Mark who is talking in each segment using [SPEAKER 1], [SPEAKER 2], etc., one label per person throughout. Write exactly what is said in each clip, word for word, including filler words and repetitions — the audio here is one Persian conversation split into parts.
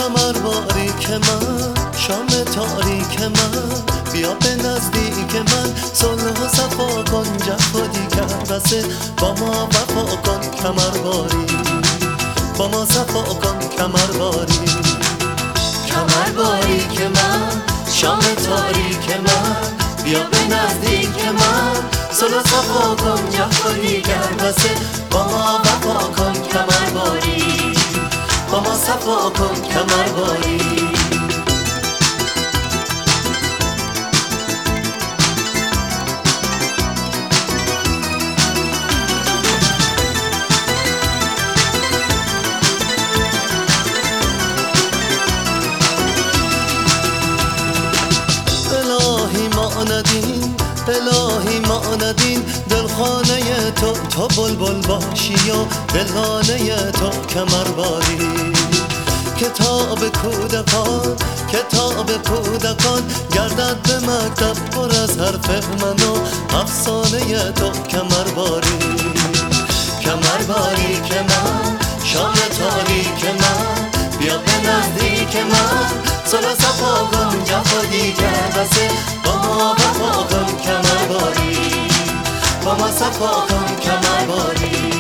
[SPEAKER 1] کمر باریک من، شام تاریک من، بیا به نزدیک من، صلح و صفا کن، جفا دیگر بسه، با ما وفا کن کمر باری، با ما صفا کن کمر باری. کمر باریک من، شام تاریک من، بیا به نزدیک من، صلح و صفا کن، جفا دیگر بسه، با ما وفا کن کمر باری، با ما صفا کن کمر باری. الهی ما ندین، الهی ما ندین، دلخانه تو تا بلبل باشی و دلانه تو کمر باری. کتاب کودکان، کتاب کودکان، گردد به مکتب پر از حرف من و افسانه تو کمر باری. کمر باری که من، شام تاریک من، بیا به نزدیک من، صلح صفا کن، جفا دیگر بسه، با ما وفا کن کمر باری، با ما صفا کن کمر باری.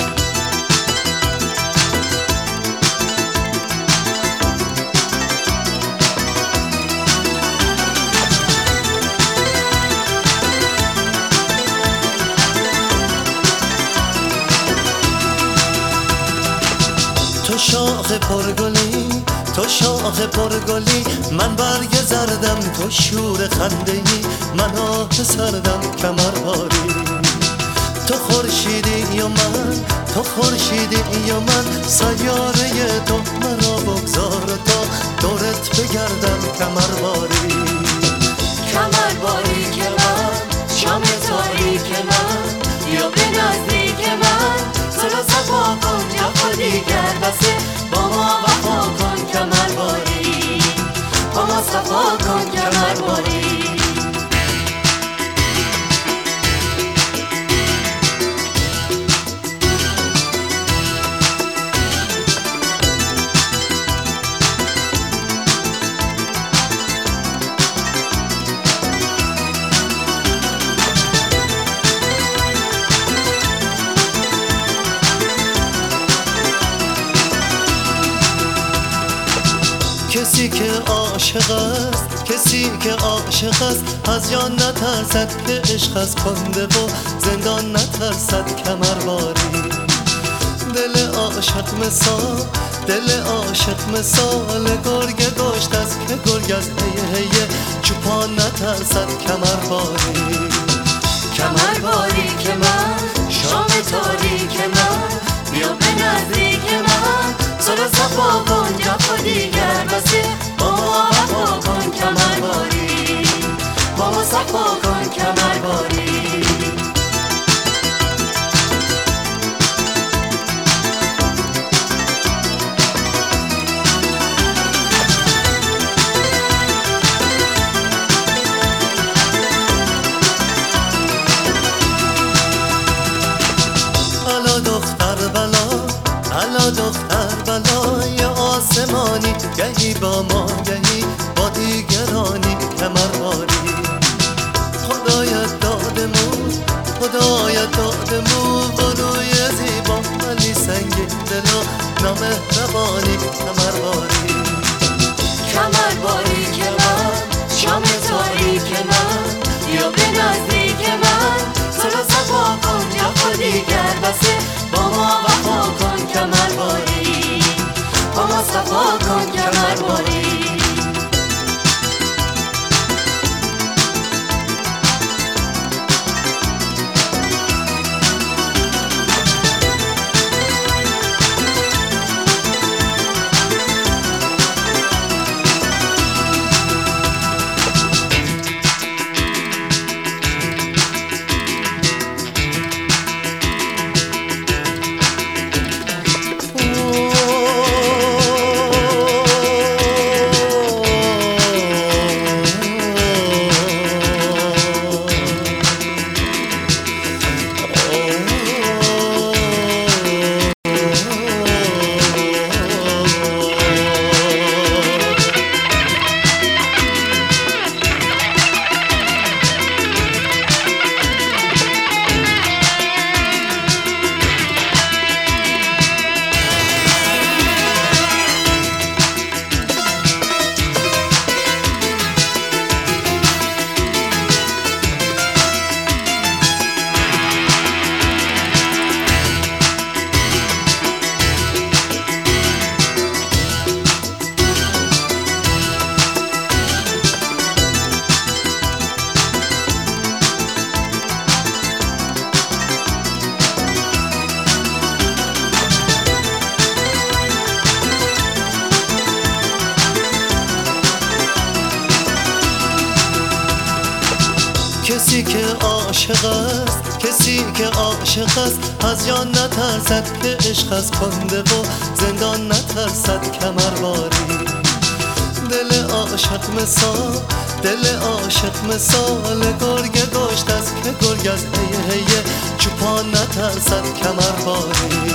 [SPEAKER 1] تو شاخ پرگلی، تو شاخ پرگلی، من برگ زردم، تو شور خنده‌ای، من آه سردم کمر باری. تو خورشیدی و من، تو خورشیدی و من، سیاره تو مرا بگذار تا دورت بگردم کمر باری. کمر باری که من، شام تاریک من، بیا به نزدیک من، صلح صفا کن، جفا دیگر بسه، با ما وفا کن کمر باری، با ما صفا کن کمر باری. کسی که عاشق است، کسی که عاشق است، از جان نترسد که عشق از کنده و زندان نترسد کمر باری. دل عاشق مثال، دل عاشق مثال گرگ گشت است که گرگ از هی هی چوپان نترسد کمر باری. کمر باری که من، شام تاریک من، بیا به نزدیک من، صلح صفا کن، جفا دیگر بسه، با ما وفا کن کمر باری، با ما صفا کن کمر باری. الا دختر بلا، الا دختر بلای آسمانی، گهی با ما گهی با دیگرانی کمر باری. خدایت دادمون، خدایت دادمون، بروی زیبا ولی سنگین دل و نامهربانی کمر باری. کمر باری که من، شام تاریک من، بیا به نزدیک من، صلح صفا کن، جفا دیگر بسه، با ما وفا کن کمر باری، با ما صفا کن کمر باری. کسی که عاشق است کسی که عاشق است از جان نترسد که عشق از کنده و زندان نترسد کمرواری. دل عاشق مثال دل عاشق مثال گرگ گشت است که گرگ از هیه هیه چوپان نترسد کمرواری.